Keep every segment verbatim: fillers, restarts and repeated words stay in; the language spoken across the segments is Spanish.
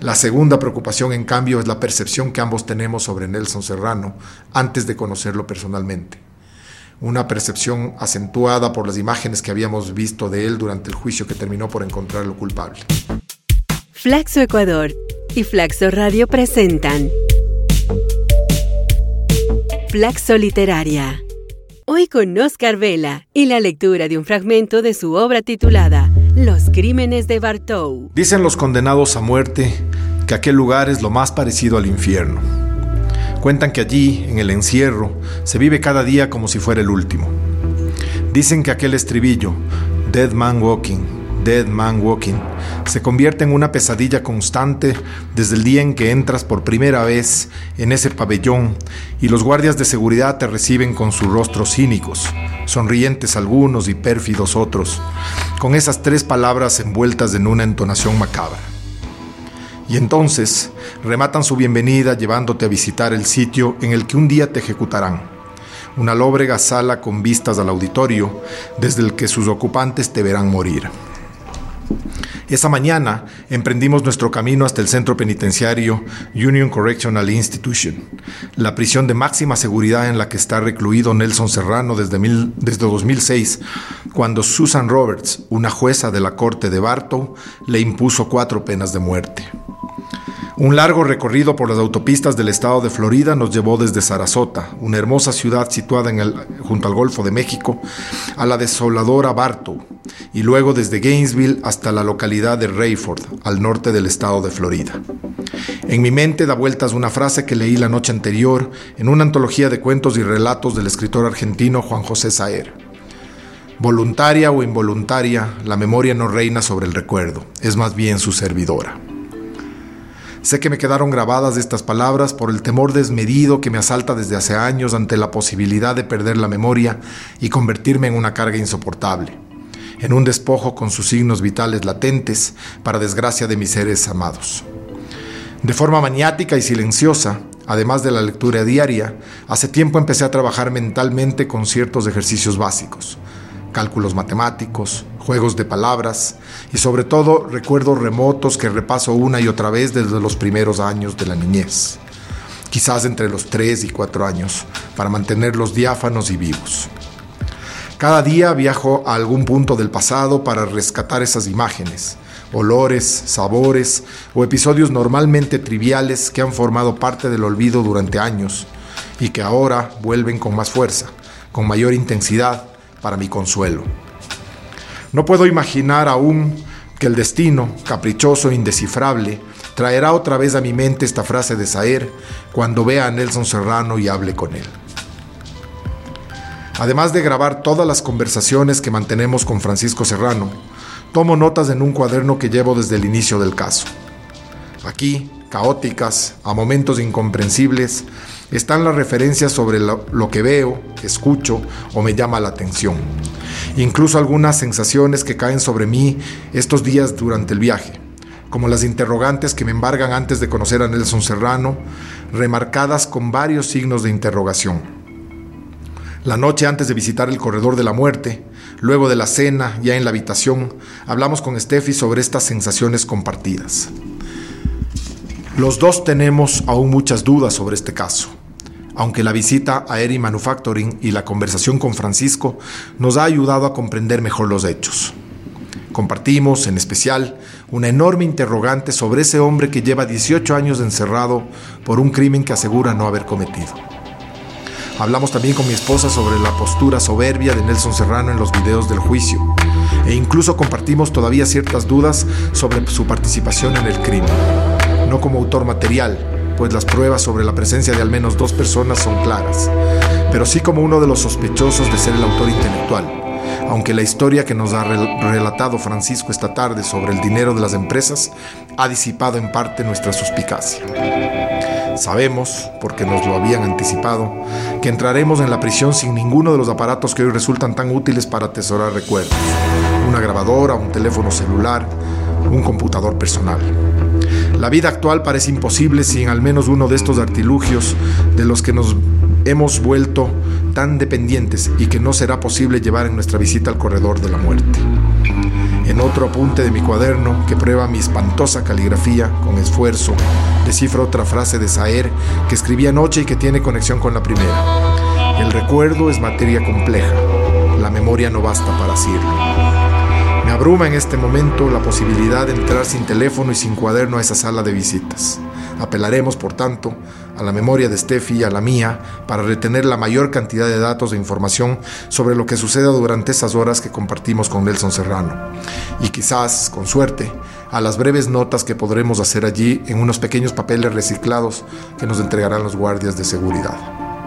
La segunda preocupación, en cambio, es la percepción que ambos tenemos sobre Nelson Serrano antes de conocerlo personalmente. Una percepción acentuada por las imágenes que habíamos visto de él durante el juicio que terminó por encontrarlo culpable. Flaxo Ecuador y Flaxo Radio presentan Flaxo Literaria. Hoy con Oscar Vela y la lectura de un fragmento de su obra titulada Los crímenes de Bartow. Dicen los condenados a muerte que aquel lugar es lo más parecido al infierno. Cuentan que allí, en el encierro, se vive cada día como si fuera el último. Dicen que aquel estribillo, Dead Man Walking, Dead Man Walking, se convierte en una pesadilla constante desde el día en que entras por primera vez en ese pabellón y los guardias de seguridad te reciben con sus rostros cínicos, sonrientes algunos y pérfidos otros, con esas tres palabras envueltas en una entonación macabra. Y entonces rematan su bienvenida llevándote a visitar el sitio en el que un día te ejecutarán, una lóbrega sala con vistas al auditorio desde el que sus ocupantes te verán morir. Esa mañana emprendimos nuestro camino hasta el centro penitenciario Union Correctional Institution, la prisión de máxima seguridad en la que está recluido Nelson Serrano desde, mil, desde dos mil seis, cuando Susan Roberts, una jueza de la corte de Bartow, le impuso cuatro penas de muerte. Un largo recorrido por las autopistas del estado de Florida nos llevó desde Sarasota, una hermosa ciudad situada en el, junto al Golfo de México, a la desoladora Bartow, y luego desde Gainesville hasta la localidad de Rayford, al norte del estado de Florida. En mi mente da vueltas una frase que leí la noche anterior en una antología de cuentos y relatos del escritor argentino Juan José Saer. Voluntaria o involuntaria, la memoria no reina sobre el recuerdo, es más bien su servidora. Sé que me quedaron grabadas estas palabras por el temor desmedido que me asalta desde hace años ante la posibilidad de perder la memoria y convertirme en una carga insoportable, en un despojo con sus signos vitales latentes para desgracia de mis seres amados. De forma maniática y silenciosa, además de la lectura diaria, hace tiempo empecé a trabajar mentalmente con ciertos ejercicios básicos, cálculos matemáticos, juegos de palabras y sobre todo recuerdos remotos que repaso una y otra vez desde los primeros años de la niñez, quizás entre los tres y cuatro años, para mantenerlos diáfanos y vivos. Cada día viajo a algún punto del pasado para rescatar esas imágenes, olores, sabores o episodios normalmente triviales que han formado parte del olvido durante años y que ahora vuelven con más fuerza, con mayor intensidad, para mi consuelo. No puedo imaginar aún que el destino, caprichoso e indescifrable, traerá otra vez a mi mente esta frase de Saer cuando vea a Nelson Serrano y hable con él. Además de grabar todas las conversaciones que mantenemos con Francisco Serrano, tomo notas en un cuaderno que llevo desde el inicio del caso. Aquí, caóticas, a momentos incomprensibles, están las referencias sobre lo, lo que veo, escucho o me llama la atención. Incluso algunas sensaciones que caen sobre mí estos días durante el viaje, como las interrogantes que me embargan antes de conocer a Nelson Serrano, remarcadas con varios signos de interrogación. La noche antes de visitar el corredor de la muerte, luego de la cena, ya en la habitación, hablamos con Steffi sobre estas sensaciones compartidas. Los dos tenemos aún muchas dudas sobre este caso, aunque la visita a Eri Manufacturing y la conversación con Francisco nos ha ayudado a comprender mejor los hechos. Compartimos, en especial, una enorme interrogante sobre ese hombre que lleva dieciocho años encerrado por un crimen que asegura no haber cometido. Hablamos también con mi esposa sobre la postura soberbia de Nelson Serrano en los videos del juicio, e incluso compartimos todavía ciertas dudas sobre su participación en el crimen. No como autor material, pues las pruebas sobre la presencia de al menos dos personas son claras, pero sí como uno de los sospechosos de ser el autor intelectual, aunque la historia que nos ha relatado Francisco esta tarde sobre el dinero de las empresas ha disipado en parte nuestra suspicacia. Sabemos, porque nos lo habían anticipado, que entraremos en la prisión sin ninguno de los aparatos que hoy resultan tan útiles para atesorar recuerdos, una grabadora, un teléfono celular, un computador personal. La vida actual parece imposible sin al menos uno de estos artilugios de los que nos hemos vuelto tan dependientes y que no será posible llevar en nuestra visita al corredor de la muerte. En otro apunte de mi cuaderno, que prueba mi espantosa caligrafía, con esfuerzo, descifro otra frase de Saer que escribí anoche y que tiene conexión con la primera. El recuerdo es materia compleja. La memoria no basta para asirlo. Me abruma en este momento la posibilidad de entrar sin teléfono y sin cuaderno a esa sala de visitas. Apelaremos, por tanto, a la memoria de Steffi y a la mía para retener la mayor cantidad de datos e información sobre lo que suceda durante esas horas que compartimos con Nelson Serrano. Y quizás, con suerte, a las breves notas que podremos hacer allí en unos pequeños papeles reciclados que nos entregarán los guardias de seguridad.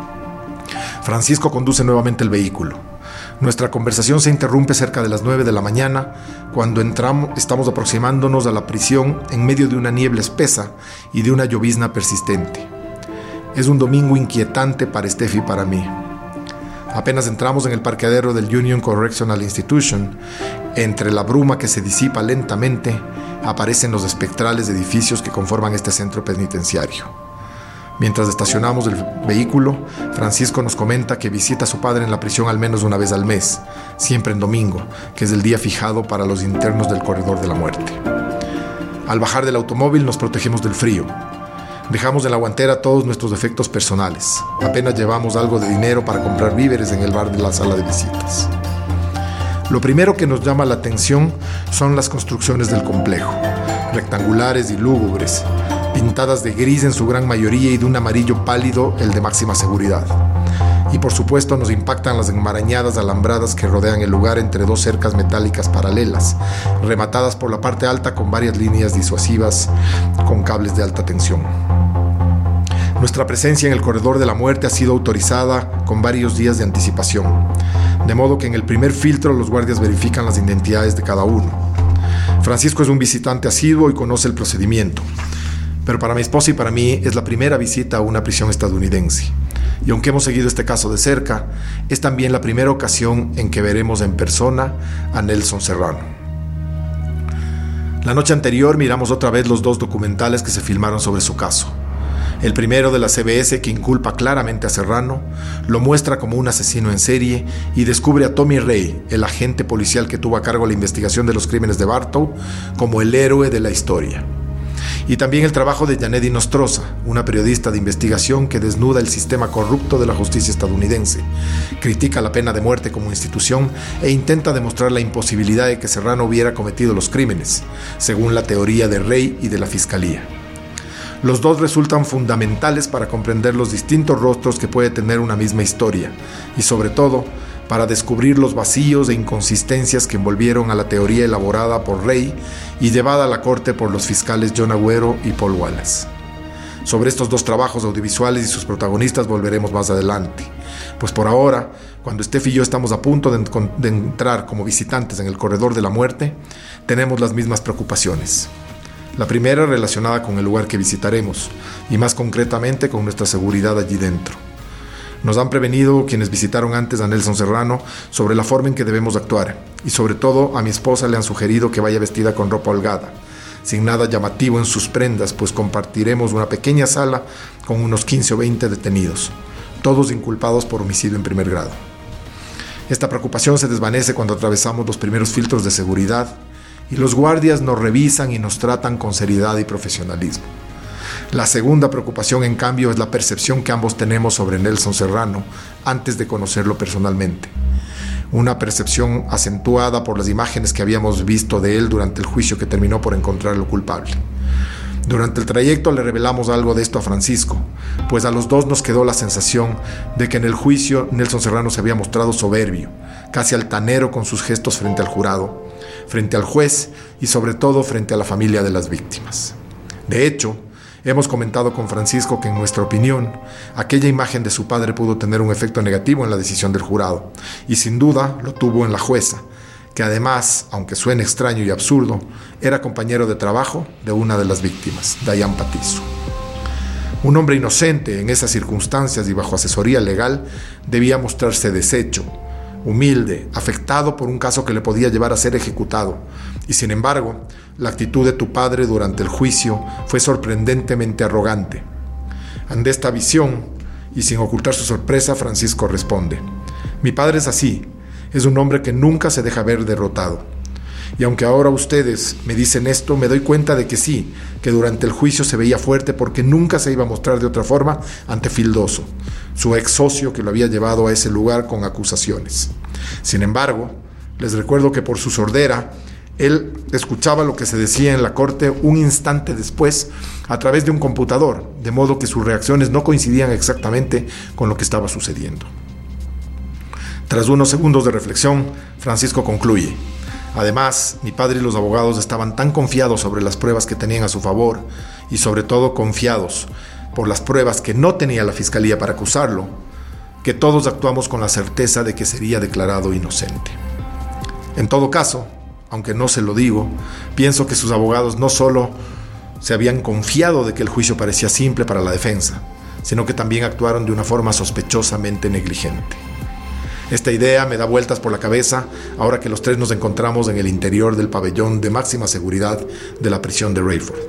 Francisco conduce nuevamente el vehículo. Nuestra conversación se interrumpe cerca de las nueve de la mañana, cuando entramos, estamos aproximándonos a la prisión en medio de una niebla espesa y de una llovizna persistente. Es un domingo inquietante para Steffi y para mí. Apenas entramos en el parqueadero del Union Correctional Institution, entre la bruma que se disipa lentamente, aparecen los espectrales edificios que conforman este centro penitenciario. Mientras estacionamos el vehículo, Francisco nos comenta que visita a su padre en la prisión al menos una vez al mes, siempre en domingo, que es el día fijado para los internos del corredor de la muerte. Al bajar del automóvil nos protegemos del frío. Dejamos en la guantera todos nuestros efectos personales. Apenas llevamos algo de dinero para comprar víveres en el bar de la sala de visitas. Lo primero que nos llama la atención son las construcciones del complejo, rectangulares y lúgubres, pintadas de gris en su gran mayoría y de un amarillo pálido, el de máxima seguridad. Y por supuesto nos impactan las enmarañadas alambradas que rodean el lugar entre dos cercas metálicas paralelas, rematadas por la parte alta con varias líneas disuasivas con cables de alta tensión. Nuestra presencia en el corredor de la muerte ha sido autorizada con varios días de anticipación, de modo que en el primer filtro los guardias verifican las identidades de cada uno. Francisco es un visitante asiduo y conoce el procedimiento. Pero para mi esposa y para mí es la primera visita a una prisión estadounidense. Y aunque hemos seguido este caso de cerca, es también la primera ocasión en que veremos en persona a Nelson Serrano. La noche anterior miramos otra vez los dos documentales que se filmaron sobre su caso. El primero, de la C B S, que inculpa claramente a Serrano, lo muestra como un asesino en serie y descubre a Tommy Ray, el agente policial que tuvo a cargo la investigación de los crímenes de Bartow, como el héroe de la historia. Y también el trabajo de Janedy Nostroza, una periodista de investigación que desnuda el sistema corrupto de la justicia estadounidense, critica la pena de muerte como institución e intenta demostrar la imposibilidad de que Serrano hubiera cometido los crímenes, según la teoría de Ray y de la Fiscalía. Los dos resultan fundamentales para comprender los distintos rostros que puede tener una misma historia y, sobre todo, para descubrir los vacíos e inconsistencias que envolvieron a la teoría elaborada por Ray y llevada a la corte por los fiscales John Agüero y Paul Wallace. Sobre estos dos trabajos audiovisuales y sus protagonistas volveremos más adelante, pues por ahora, cuando Steph y yo estamos a punto de, de entrar como visitantes en el corredor de la muerte, tenemos las mismas preocupaciones. La primera relacionada con el lugar que visitaremos, y más concretamente con nuestra seguridad allí dentro. Nos han prevenido quienes visitaron antes a Nelson Serrano sobre la forma en que debemos actuar, y sobre todo a mi esposa le han sugerido que vaya vestida con ropa holgada, sin nada llamativo en sus prendas, pues compartiremos una pequeña sala con unos quince o veinte detenidos, todos inculpados por homicidio en primer grado. Esta preocupación se desvanece cuando atravesamos los primeros filtros de seguridad y los guardias nos revisan y nos tratan con seriedad y profesionalismo. La segunda preocupación, en cambio, es la percepción que ambos tenemos sobre Nelson Serrano antes de conocerlo personalmente. Una percepción acentuada por las imágenes que habíamos visto de él durante el juicio que terminó por encontrarlo culpable. Durante el trayecto le revelamos algo de esto a Francisco, pues a los dos nos quedó la sensación de que en el juicio Nelson Serrano se había mostrado soberbio, casi altanero con sus gestos frente al jurado, frente al juez y sobre todo frente a la familia de las víctimas. De hecho, hemos comentado con Francisco que en nuestra opinión, aquella imagen de su padre pudo tener un efecto negativo en la decisión del jurado, y sin duda lo tuvo en la jueza, que además, aunque suene extraño y absurdo, era compañero de trabajo de una de las víctimas, Diane Patizo. Un hombre inocente en esas circunstancias y bajo asesoría legal debía mostrarse deshecho, humilde, afectado por un caso que le podía llevar a ser ejecutado, y sin embargo, la actitud de tu padre durante el juicio fue sorprendentemente arrogante. Ante esta visión, y sin ocultar su sorpresa, Francisco responde: mi padre es así, es un hombre que nunca se deja ver derrotado. Y aunque ahora ustedes me dicen esto, me doy cuenta de que sí, que durante el juicio se veía fuerte porque nunca se iba a mostrar de otra forma ante Fildoso, su ex socio que lo había llevado a ese lugar con acusaciones. Sin embargo, les recuerdo que por su sordera, él escuchaba lo que se decía en la corte un instante después a través de un computador, de modo que sus reacciones no coincidían exactamente con lo que estaba sucediendo. Tras unos segundos de reflexión, Francisco concluye: además, mi padre y los abogados estaban tan confiados sobre las pruebas que tenían a su favor y sobre todo confiados por las pruebas que no tenía la fiscalía para acusarlo, que todos actuamos con la certeza de que sería declarado inocente. En todo caso, aunque no se lo digo, pienso que sus abogados no solo se habían confiado de que el juicio parecía simple para la defensa, sino que también actuaron de una forma sospechosamente negligente. Esta idea me da vueltas por la cabeza ahora que los tres nos encontramos en el interior del pabellón de máxima seguridad de la prisión de Rayford.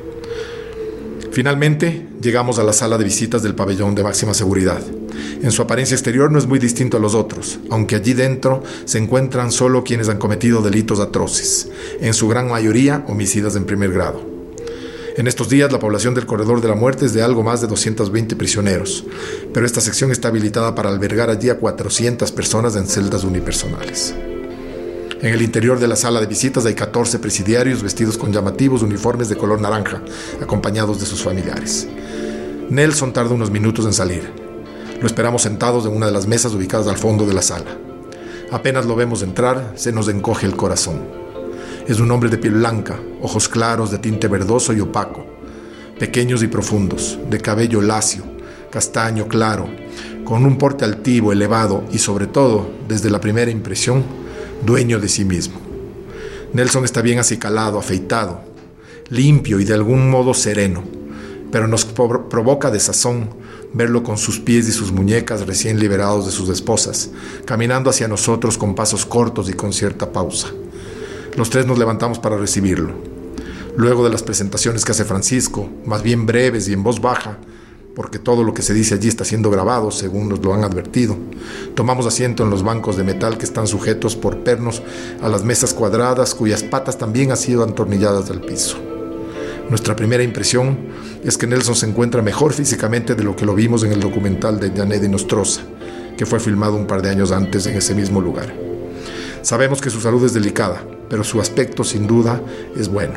Finalmente, llegamos a la sala de visitas del pabellón de máxima seguridad. En su apariencia exterior no es muy distinto a los otros, aunque allí dentro se encuentran solo quienes han cometido delitos atroces, en su gran mayoría homicidas en primer grado. En estos días la población del Corredor de la Muerte es de algo más de doscientos veinte prisioneros, pero esta sección está habilitada para albergar allí a cuatrocientas personas en celdas unipersonales. En el interior de la sala de visitas hay catorce presidiarios vestidos con llamativos uniformes de color naranja, acompañados de sus familiares. Nelson tarda unos minutos en salir. Lo esperamos sentados en una de las mesas ubicadas al fondo de la sala. Apenas lo vemos entrar, se nos encoge el corazón. Es un hombre de piel blanca, ojos claros de tinte verdoso y opaco, pequeños y profundos, de cabello lacio, castaño claro, con un porte altivo, elevado y sobre todo, desde la primera impresión, dueño de sí mismo. Nelson está bien acicalado, afeitado, limpio y de algún modo sereno, pero nos provoca desazón verlo con sus pies y sus muñecas recién liberados de sus esposas, caminando hacia nosotros con pasos cortos y con cierta pausa. Los tres nos levantamos para recibirlo. Luego de las presentaciones que hace Francisco, más bien breves y en voz baja, porque todo lo que se dice allí está siendo grabado, según nos lo han advertido, tomamos asiento en los bancos de metal que están sujetos por pernos a las mesas cuadradas, cuyas patas también han sido atornilladas al piso. Nuestra primera impresión es que Nelson se encuentra mejor físicamente de lo que lo vimos en el documental de Janet y Nostroza, que fue filmado un par de años antes en ese mismo lugar. Sabemos que su salud es delicada, pero su aspecto sin duda es bueno.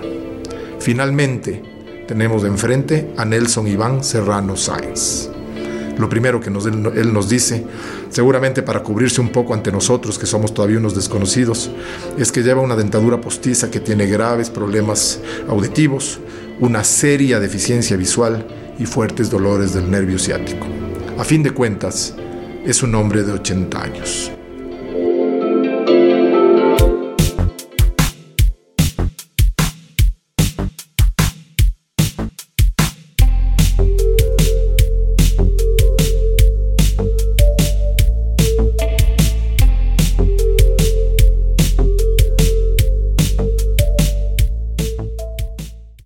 Finalmente, tenemos de enfrente a Nelson Iván Serrano Sáenz. Lo primero que nos, él, él nos dice, seguramente para cubrirse un poco ante nosotros, que somos todavía unos desconocidos, es que lleva una dentadura postiza que tiene graves problemas auditivos, una seria deficiencia visual y fuertes dolores del nervio ciático. A fin de cuentas, es un hombre de ochenta años.